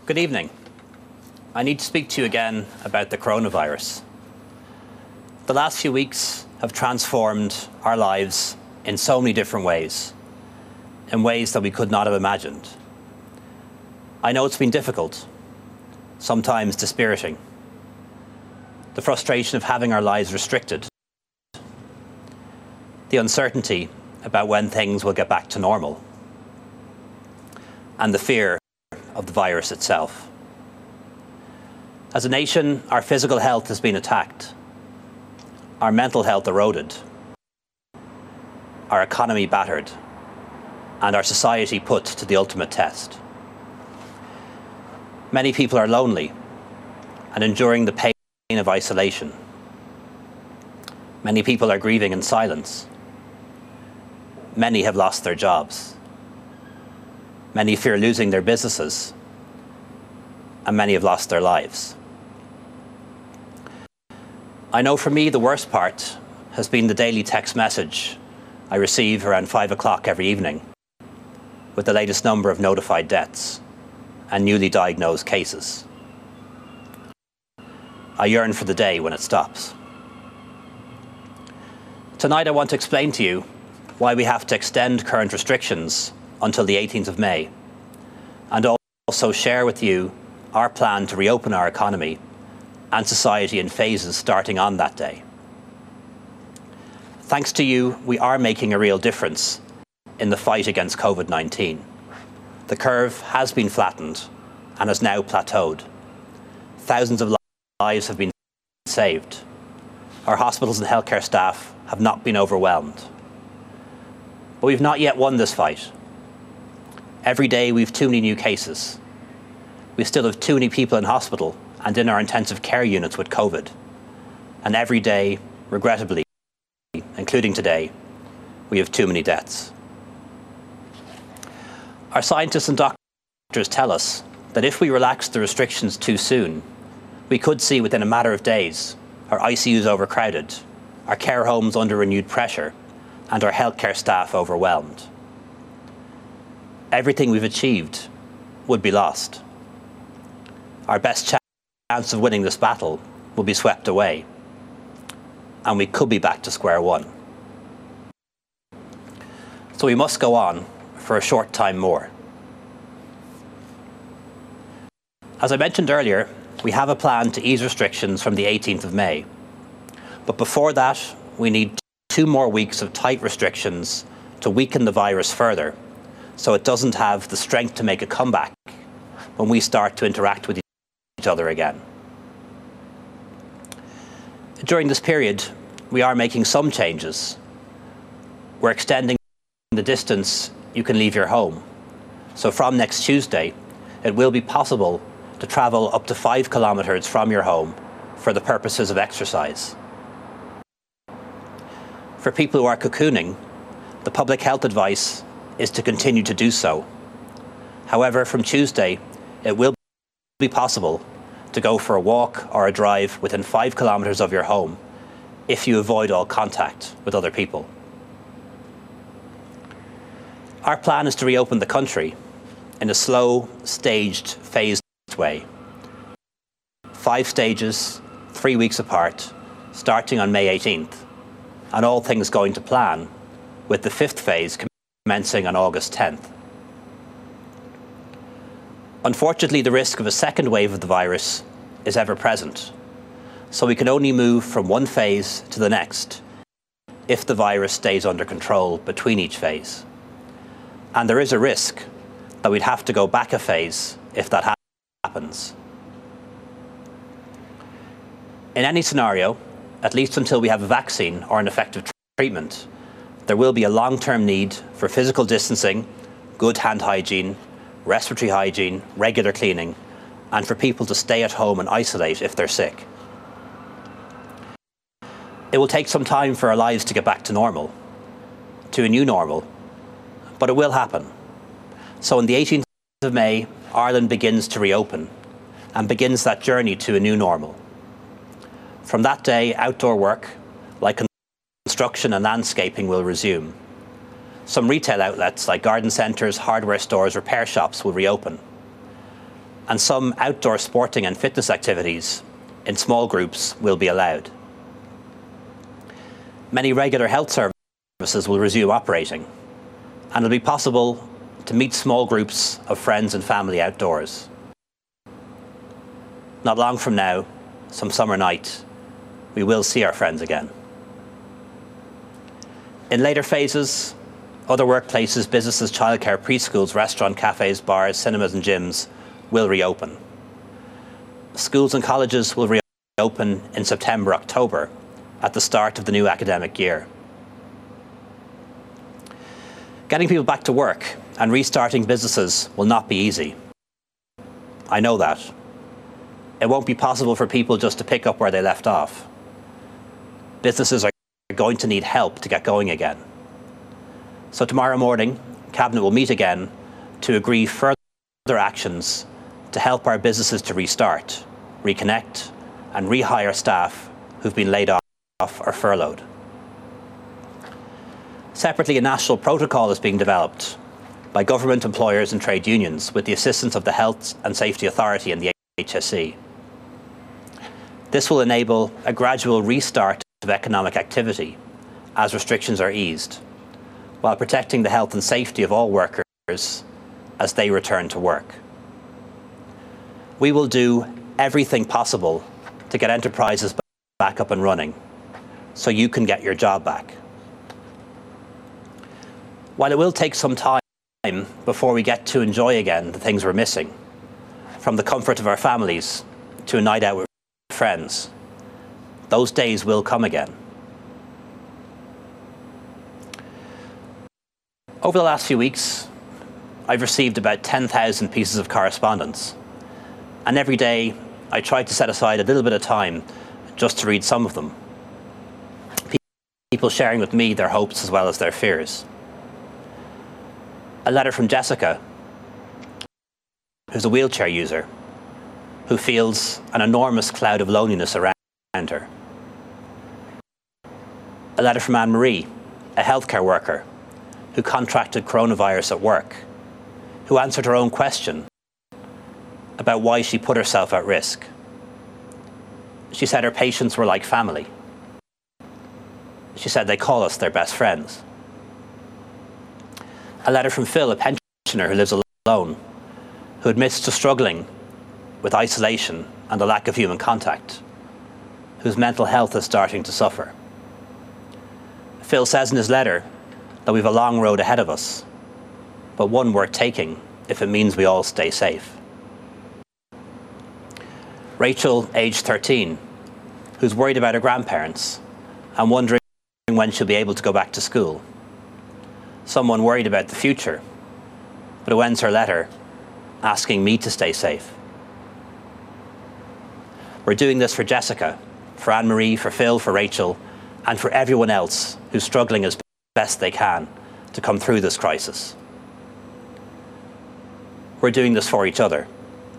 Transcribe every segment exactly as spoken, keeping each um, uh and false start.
Good evening. I need to speak to you again about the coronavirus. The last few weeks have transformed our lives in so many different ways, in ways that we could not have imagined. I know it's been difficult, sometimes dispiriting. The frustration of having our lives restricted, the uncertainty about when things will get back to normal, and the fear of the virus itself. As a nation, our physical health has been attacked, our mental health eroded, our economy battered, and our society put to the ultimate test. Many people are lonely and enduring the pain of isolation. Many people are grieving in silence. Many have lost their jobs. Many fear losing their businesses, and many have lost their lives. I know for me the worst part has been the daily text message I receive around five o'clock every evening with the latest number of notified deaths and newly diagnosed cases. I yearn for the day when it stops. Tonight I want to explain to you why we have to extend current restrictions until the eighteenth of May, and also share with you our plan to reopen our economy and society in phases starting on that day. Thanks to you, we are making a real difference in the fight against COVID nineteen. The curve has been flattened and has now plateaued. Thousands of lives have been saved. Our hospitals and healthcare staff have not been overwhelmed. But we've not yet won this fight. Every day we've too many new cases. We still have too many people in hospital and in our intensive care units with COVID. And every day, regrettably, including today, we have too many deaths. Our scientists and doctors tell us that if we relax the restrictions too soon, we could see within a matter of days our I C Us overcrowded, our care homes under renewed pressure, and our healthcare staff overwhelmed. Everything we've achieved would be lost. Our best chance of winning this battle will be swept away, and we could be back to square one. So we must go on for a short time more. As I mentioned earlier, we have a plan to ease restrictions from the eighteenth of May. But before that, we need two more weeks of tight restrictions to weaken the virus further, so it doesn't have the strength to make a comeback when we start to interact with each other again. During this period, we are making some changes. We're extending the distance you can leave your home. So from next Tuesday, it will be possible to travel up to five kilometres from your home for the purposes of exercise. For people who are cocooning, the public health advice is to continue to do so. However, from Tuesday, it will be possible to go for a walk or a drive within five kilometres of your home if you avoid all contact with other people. Our plan is to reopen the country in a slow, staged, phased way. Five stages, three weeks apart, starting on May eighteenth, and all things going to plan, with the fifth phase commencing on August tenth. Unfortunately, the risk of a second wave of the virus is ever present, so we can only move from one phase to the next if the virus stays under control between each phase. And there is a risk that we'd have to go back a phase if that happens. In any scenario, at least until we have a vaccine or an effective treatment, there will be a long-term need for physical distancing, good hand hygiene, respiratory hygiene, regular cleaning, and for people to stay at home and isolate if they're sick. It will take some time for our lives to get back to normal, to a new normal, but it will happen. So on the eighteenth of May, Ireland begins to reopen and begins that journey to a new normal. From that day, outdoor work, like construction and landscaping, will resume. Some retail outlets like garden centres, hardware stores, repair shops will reopen. and some outdoor sporting and fitness activities in small groups will be allowed. Many regular health services will resume operating, and it'll be possible to meet small groups of friends and family outdoors. Not long from now, some summer night, we will see our friends again. In later phases, other workplaces, businesses, childcare, preschools, restaurants, cafes, bars, cinemas and gyms will reopen. Schools and colleges will reopen in September, October, at the start of the new academic year. Getting people back to work and restarting businesses will not be easy. I know that. It won't be possible for people just to pick up where they left off. Businesses are going to need help to get going again. So tomorrow morning, Cabinet will meet again to agree further actions to help our businesses to restart, reconnect, and rehire staff who've been laid off or furloughed. Separately, a national protocol is being developed by government, employers and trade unions with the assistance of the Health and Safety Authority and the H S E. This will enable a gradual restart of economic activity as restrictions are eased, while protecting the health and safety of all workers as they return to work. We will do everything possible to get enterprises back up and running so you can get your job back. While it will take some time before we get to enjoy again the things we're missing, from the comfort of our families to a night out with friends, those days will come again. Over the last few weeks, I've received about ten thousand pieces of correspondence, and every day I try to set aside a little bit of time just to read some of them. People sharing with me their hopes as well as their fears. A letter from Jessica, who's a wheelchair user, who feels an enormous cloud of loneliness around her. A letter from Anne-Marie, a healthcare worker, who contracted coronavirus at work, who answered her own question about why she put herself at risk. She said her patients were like family. She said they call us their best friends. A letter from Phil, a pensioner who lives alone, who admits to struggling with isolation and the lack of human contact, whose mental health is starting to suffer. Phil says in his letter that we've a long road ahead of us, but one worth taking if it means we all stay safe. Rachel, aged thirteen, who's worried about her grandparents and wondering when she'll be able to go back to school. Someone worried about the future, but who ends her letter asking me to stay safe. We're doing this for Jessica, for Anne-Marie, for Phil, for Rachel, and for everyone else who's struggling as best they can to come through this crisis. We're doing this for each other.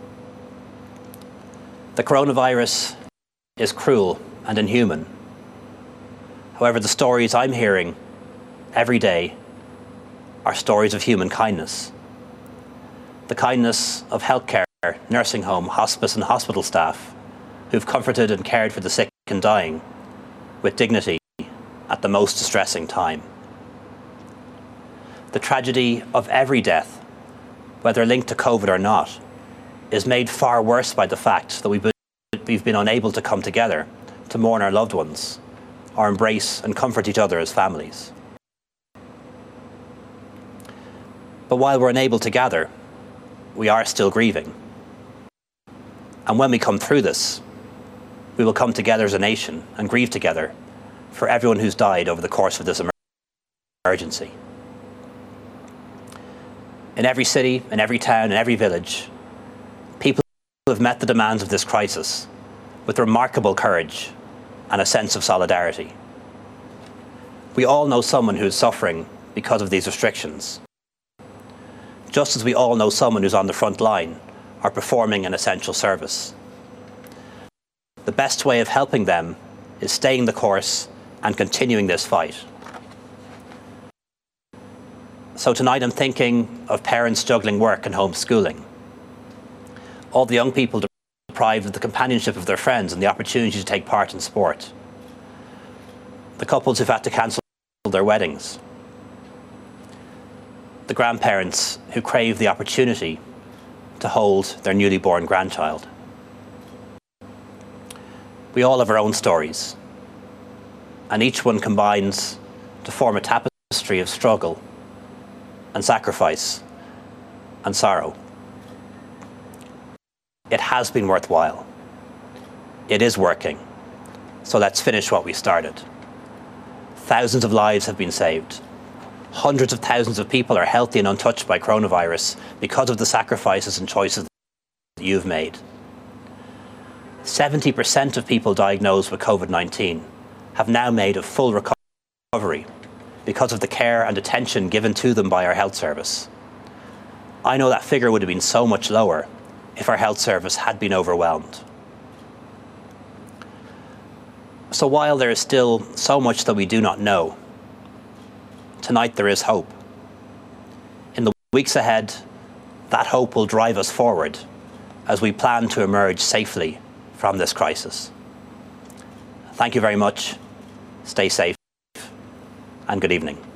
The coronavirus is cruel and inhuman. However, the stories I'm hearing every day are stories of human kindness. The kindness of healthcare, nursing home, hospice and hospital staff who've comforted and cared for the sick and dying with dignity at the most distressing time. The tragedy of every death, whether linked to COVID or not, is made far worse by the fact that we've been, we've been unable to come together to mourn our loved ones or embrace and comfort each other as families. But while we're unable to gather, we are still grieving. And when we come through this, we will come together as a nation and grieve together for everyone who's died over the course of this emergency. In every city, in every town, in every village, people have met the demands of this crisis with remarkable courage and a sense of solidarity. We all know someone who is suffering because of these restrictions, just as we all know someone who's on the front line or performing an essential service. The best way of helping them is staying the course and continuing this fight. So tonight I'm thinking of parents juggling work and homeschooling. all the young people deprived of the companionship of their friends and the opportunity to take part in sport, the couples who've had to cancel their weddings, the grandparents who crave the opportunity to hold their newly born grandchild. We all have our own stories, and each one combines to form a tapestry of struggle and sacrifice and sorrow. It has been worthwhile. It is working. So let's finish what we started. Thousands of lives have been saved. Hundreds of thousands of people are healthy and untouched by coronavirus because of the sacrifices and choices that you've made. seventy percent of people diagnosed with COVID nineteen have now made a full recovery because of the care and attention given to them by our health service. I know that figure would have been so much lower if our health service had been overwhelmed. So while there is still so much that we do not know, tonight there is hope. In the weeks ahead, that hope will drive us forward as we plan to emerge safely from this crisis. Thank you very much. Stay safe and good evening.